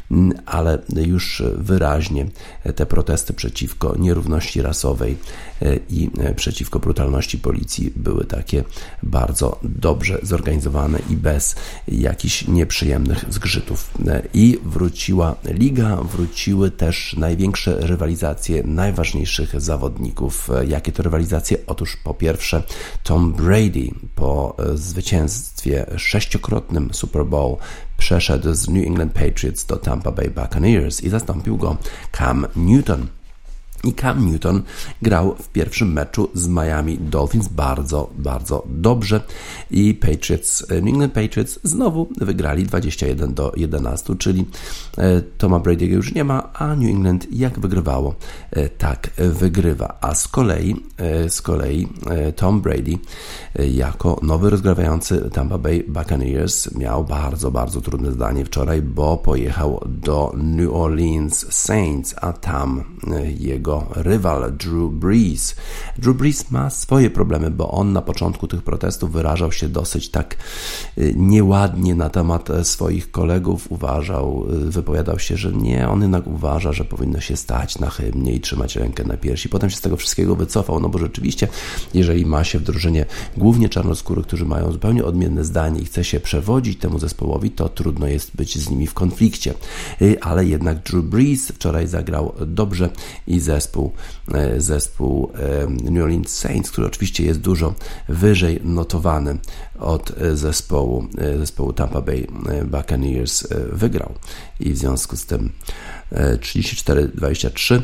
Speaker 2: ale już wyraźnie te protesty przeciwko nierówności rasowej i przeciwko brutalności policji były takie bardzo dobrze zorganizowane i bez jakichś nieprzyjemnych zgrzytów. I wróciła liga, wróciły też największe rywalizacje najważniejszych zawodników. Jakie to rywalizacje? Otóż po pierwsze Tom Brady po zwycięstwie sześciokrotnym Super Bowl przeszedł z New England Patriots do Tampa Bay Buccaneers i zastąpił go Cam Newton. I Cam Newton grał w pierwszym meczu z Miami Dolphins bardzo, bardzo dobrze i Patriots, New England Patriots znowu wygrali dwadzieścia jeden do jedenastu, czyli Toma Brady'ego już nie ma, a New England jak wygrywało, tak wygrywa. A z kolei, z kolei Tom Brady jako nowy rozgrywający Tampa Bay Buccaneers miał bardzo, bardzo trudne zadanie wczoraj, bo pojechał do New Orleans Saints, a tam jego rywal Drew Brees. Drew Brees ma swoje problemy, bo on na początku tych protestów wyrażał się dosyć tak nieładnie na temat swoich kolegów, uważał, wypowiadał się, że nie, on jednak uważa, że powinno się stać na hymnie i trzymać rękę na piersi. Potem się z tego wszystkiego wycofał, no bo rzeczywiście, jeżeli ma się w drużynie głównie czarnoskórych, którzy mają zupełnie odmienne zdanie i chce się przewodzić temu zespołowi, to trudno jest być z nimi w konflikcie. Ale jednak Drew Brees wczoraj zagrał dobrze i zespół, zespół New Orleans Saints, który oczywiście jest dużo wyżej notowany od zespołu, zespołu Tampa Bay Buccaneers, wygrał i w związku z tym trzydzieści cztery dwadzieścia trzy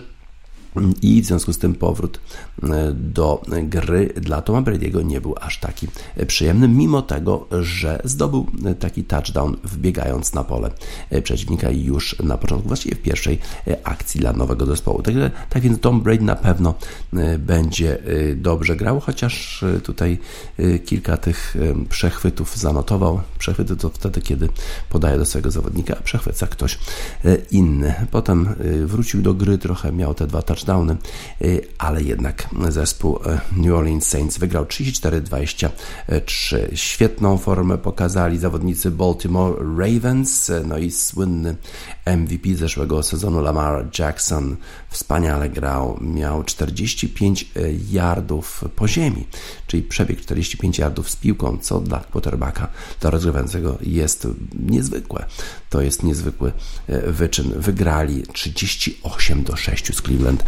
Speaker 2: i w związku z tym powrót do gry dla Toma Brady'ego nie był aż taki przyjemny, mimo tego, że zdobył taki touchdown wbiegając na pole przeciwnika już na początku, właściwie w pierwszej akcji dla nowego zespołu. Tak, tak więc Tom Brady na pewno będzie dobrze grał, chociaż tutaj kilka tych przechwytów zanotował. Przechwyty to wtedy, kiedy podaje do swojego zawodnika, a przechwyca ktoś inny. Potem wrócił do gry, trochę miał te dwa touchdowny, ale jednak zespół New Orleans Saints wygrał trzydzieści cztery dwadzieścia trzy. Świetną formę pokazali zawodnicy Baltimore Ravens, no i słynny M V P zeszłego sezonu Lamar Jackson wspaniale grał, miał czterdzieści pięć yardów po ziemi, czyli przebieg czterdzieści pięć yardów z piłką, co dla quarterbacka, dla rozgrywającego jest niezwykłe. To jest niezwykły wyczyn. Wygrali trzydzieści osiem do sześciu z Cleveland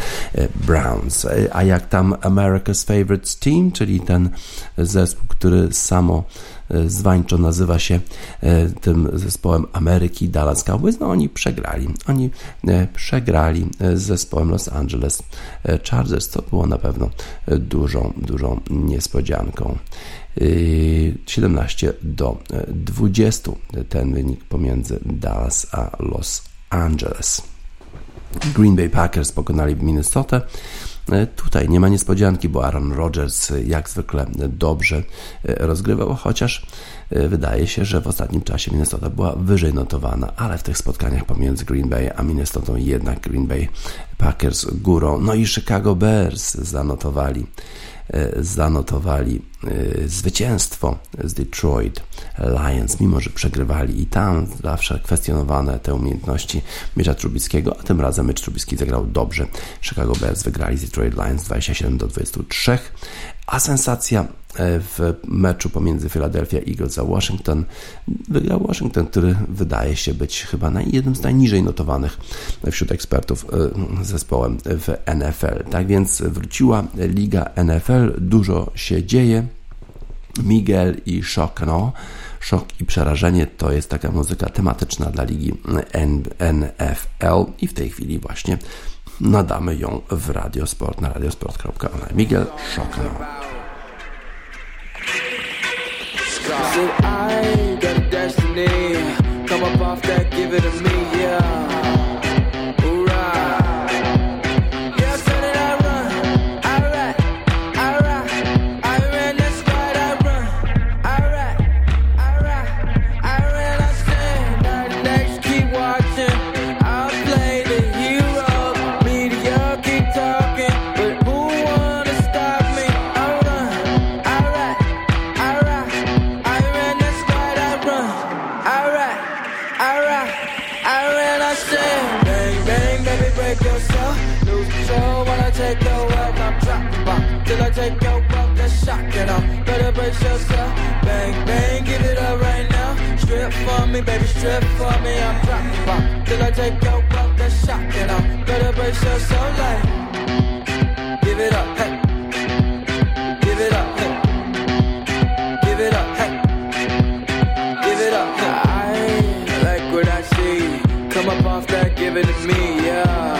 Speaker 2: Browns. A jak tam America's Favorite Team, czyli ten zespół, który samo zwańczo nazywa się tym zespołem Ameryki, Dallas Cowboys, no oni przegrali. Oni przegrali z zespołem Los Angeles Chargers, co było na pewno dużą, dużą niespodzianką. siedemnaście do dwudziestu ten wynik pomiędzy Dallas a Los Angeles. Green Bay Packers pokonali Minnesotę. Tutaj nie ma niespodzianki, bo Aaron Rodgers jak zwykle dobrze rozgrywał, chociaż wydaje się, że w ostatnim czasie Minnesota była wyżej notowana, ale w tych spotkaniach pomiędzy Green Bay a Minnesotą jednak Green Bay Packers górą. No i Chicago Bears zanotowali zanotowali zwycięstwo z Detroit Lions, mimo że przegrywali i tam zawsze kwestionowane te umiejętności Mitcha Trubisky'ego, a tym razem Mitch Trubisky zagrał dobrze. Chicago Bears wygrali z Detroit Lions dwadzieścia siedem do dwudziestu trzech, a sensacja w meczu pomiędzy Philadelphia Eagles a Washington wygrał Washington, który wydaje się być chyba jednym z najniżej notowanych wśród ekspertów zespołem w N F L. Tak więc wróciła Liga N F L, dużo się dzieje. Miguel i Szok, no, Szok i Przerażenie to jest taka muzyka tematyczna dla Ligi N F L i w tej chwili właśnie nadamy ją w Radiosport na radiosport kropka on line. Miguel, Szok, no.
Speaker 4: Said I got a destiny. Come up off that, give it to me, yeah. Hoorah. Yeah, I said that I run. I ride, I ride. I ran that squad, I run. I ride, I ride. I ran, I stand. Our next keep watching. I'll play the hero. Media keep talking, but who wanna stop me? I run, I ride, I ride. I ran that squad, I run. I ride, I ride. I ran, I stand. Bang, bang, baby, break yourself. Lose control when I take your wealth. I'm dropping bomb till I take your wealth. That's shocking. I'm better brace yourself. Bang, bang, give it up right now. Strip for me, baby, strip for me. I'm dropping bomb till I take your wealth. That's shocking. I'm better brace yourself. Like, give it up, hey. Give it up, hey. Give it up, hey. Give it up, hey. I like what I see. Come up off that, give it to me, yeah.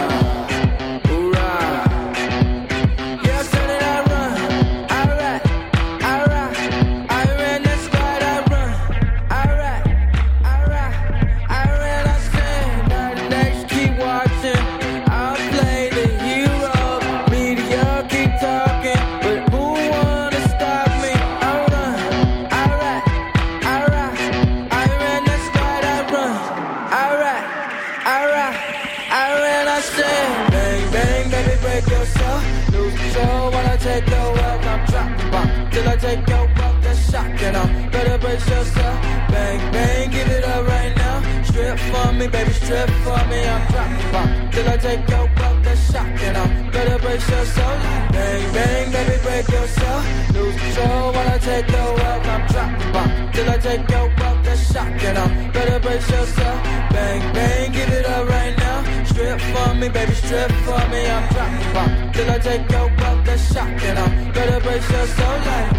Speaker 4: Hoorah. Yeah, I said that I run. I ride, I ride. I ran that squad, I run. I ride, I ride. I ran, I stand. Our next keep watching. I'll play the hero. Media keep talking, but who wanna stop me? I run, I ride, I ride. I ran that squad, I run. I ride, I ride. I ran, I stand. Bang, bang, baby, break yourself. Lose control when I take your wealth. I'm dropping bomb till I take your wealth. That's shocking. I'm better brace yourself. Bang, bang, give it up right now. Strip for me, baby, strip for me. I'm dropping bomb till I take your wealth. That's shocking. I'm better brace yourself. Bang, bang, baby, break yourself. Lose control when I take your wealth. I'm dropping bomb till I take your wealth. That's shocking. I'm better brace yourself. Bang, bang, give it up right now. Strip for me, baby, strip for me. I'm dropping bomb till I take your wealth. That's shocking. I'm better brace yourself. Like,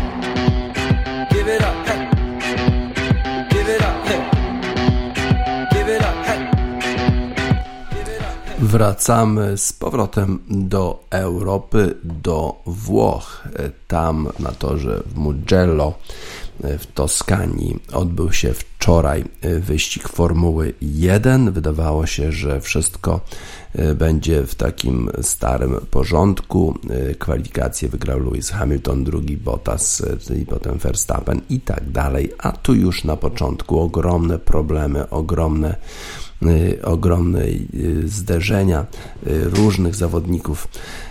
Speaker 4: give it up, hey. Give it up, hey. Give it up, hey. Give it up, hey.
Speaker 2: Wracamy z powrotem do Europy, do Włoch. Tam na torze w Mugello w Toskanii odbył się wczoraj wyścig Formuły jeden. Wydawało się, że wszystko będzie w takim starym porządku. Kwalifikacje wygrał Lewis Hamilton, drugi Bottas i potem Verstappen i tak dalej. A tu już na początku ogromne problemy, ogromne ogromne zderzenia różnych zawodników.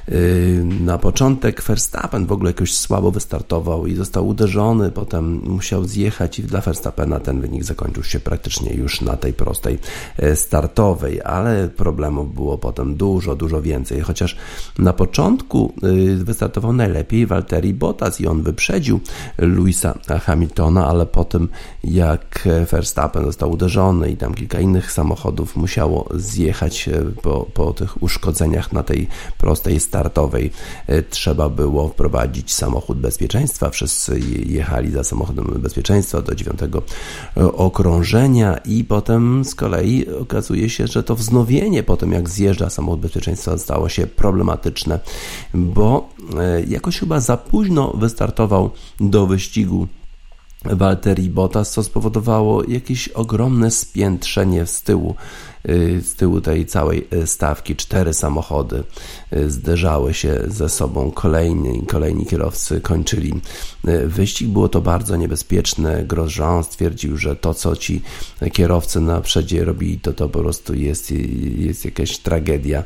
Speaker 2: Na początek Verstappen w ogóle jakoś słabo wystartował i został uderzony, potem musiał zjechać i dla Verstappena ten wynik zakończył się praktycznie już na tej prostej startowej, ale problemów było potem dużo, dużo więcej, chociaż na początku wystartował najlepiej Valtteri Bottas i on wyprzedził Lewisa Hamiltona, ale potem jak Verstappen został uderzony i tam kilka innych samochodów samochodów musiało zjechać po, po tych uszkodzeniach na tej prostej startowej. Trzeba było wprowadzić samochód bezpieczeństwa. Wszyscy jechali za samochodem bezpieczeństwa do dziewiątego okrążenia i potem z kolei okazuje się, że to wznowienie potem jak zjeżdża samochód bezpieczeństwa stało się problematyczne, bo jakoś chyba za późno wystartował do wyścigu Valtteri Bottas, co spowodowało jakieś ogromne spiętrzenie z tyłu, z tyłu tej całej stawki. Cztery samochody zderzały się ze sobą, kolejni, kolejni kierowcy kończyli wyścig. Było to bardzo niebezpieczne. Grosjean stwierdził, że to, co ci kierowcy na przedzie robili, to to po prostu jest, jest jakaś tragedia,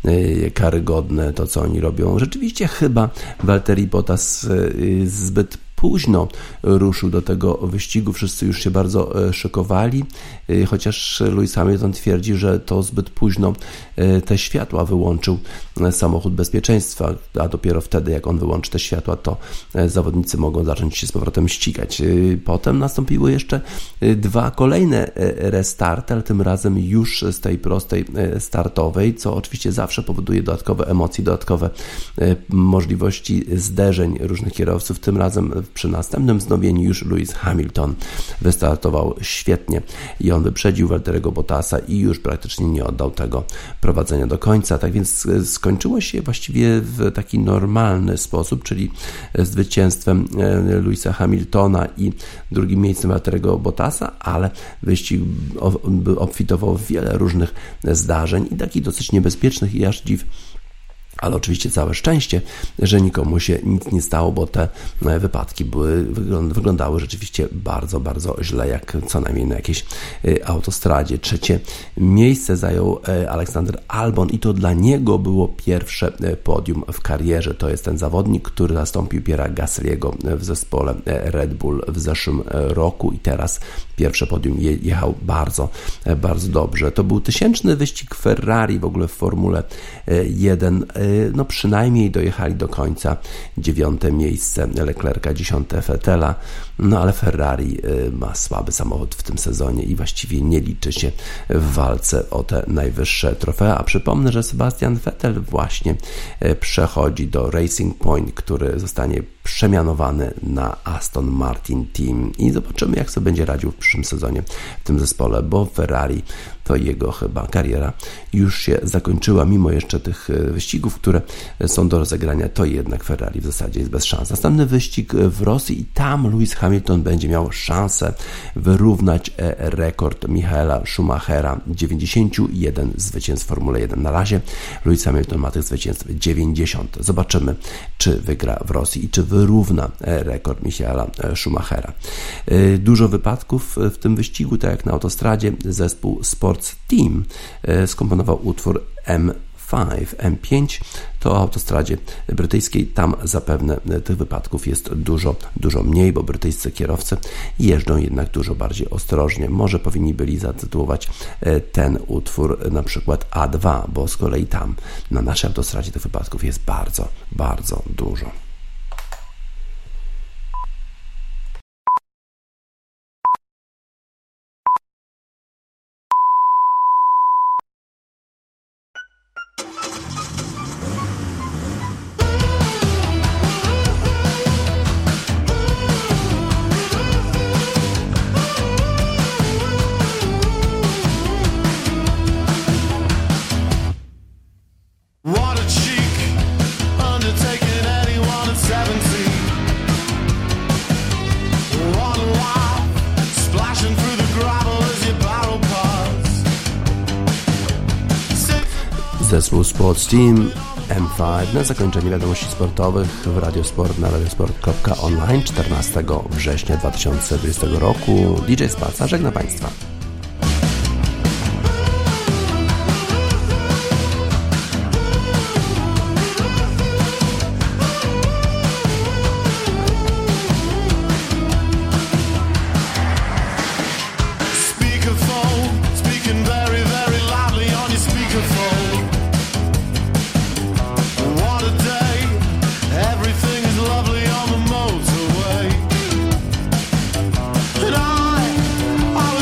Speaker 2: karygodne to, co oni robią. Rzeczywiście chyba Valtteri Bottas zbyt późno ruszył do tego wyścigu, wszyscy już się bardzo szokowali, chociaż Lewis Hamilton twierdzi, że to zbyt późno te światła wyłączył samochód bezpieczeństwa, a dopiero wtedy, jak on wyłączy te światła, to zawodnicy mogą zacząć się z powrotem ścigać. Potem nastąpiły jeszcze dwa kolejne restarty, ale tym razem już z tej prostej startowej, co oczywiście zawsze powoduje dodatkowe emocje, dodatkowe możliwości zderzeń różnych kierowców. Tym razem przy następnym wznowieniu już Lewis Hamilton wystartował świetnie i on wyprzedził Valtteriego Bottasa i już praktycznie nie oddał tego prowadzenia do końca. Tak więc skończyło się właściwie w taki normalny sposób, czyli zwycięstwem Lewisa Hamiltona i drugim miejscem Valtteriego Bottasa, ale wyścig obfitował w wiele różnych zdarzeń i takich dosyć niebezpiecznych i aż dziw. Ale oczywiście całe szczęście, że nikomu się nic nie stało, bo te wypadki były, wyglądały rzeczywiście bardzo, bardzo źle, jak co najmniej na jakiejś autostradzie. Trzecie miejsce zajął Aleksander Albon i to dla niego było pierwsze podium w karierze. To jest ten zawodnik, który zastąpił Pierre'a Gasly'ego w zespole Red Bull w zeszłym roku i teraz pierwsze podium jechał bardzo, bardzo dobrze. To był tysięczny wyścig Ferrari w ogóle w Formule jeden. No przynajmniej dojechali do końca. Dziewiąte miejsce Leclerca, dziesiąte Vettela, no ale Ferrari ma słaby samochód w tym sezonie i właściwie nie liczy się w walce o te najwyższe trofea. A przypomnę, że Sebastian Vettel właśnie przechodzi do Racing Point, który zostanie przemianowany na Aston Martin Team i zobaczymy, jak sobie będzie radził w przyszłym sezonie w tym zespole, bo Ferrari to jego chyba kariera już się zakończyła, mimo jeszcze tych wyścigów, które są do rozegrania, to jednak Ferrari w zasadzie jest bez szans. Następny wyścig w Rosji i tam Lewis Hamilton będzie miał szansę wyrównać rekord Michaela Schumachera, dziewięćdziesiąt jeden zwycięstw w Formule jeden. Na razie Lewis Hamilton ma tych zwycięstw dziewięćdziesiąt. Zobaczymy, czy wygra w Rosji i czy wyrówna rekord Michaela Schumachera. Dużo wypadków w tym wyścigu, tak jak na autostradzie. Zespół Sports Team skomponował utwór M pięć. M pięć to o autostradzie brytyjskiej. Tam zapewne tych wypadków jest dużo, dużo mniej, bo brytyjscy kierowcy jeżdżą jednak dużo bardziej ostrożnie. Może powinni byli zatytułować ten utwór na przykład A dwa, bo z kolei tam na naszej autostradzie tych wypadków jest bardzo, bardzo dużo. Zespół Sports Team M pięć na zakończenie wiadomości sportowych w Radiosport na radiosport kropka online czternastego września dwa tysiące dwudziestego roku. D J Spaca żegna Państwa.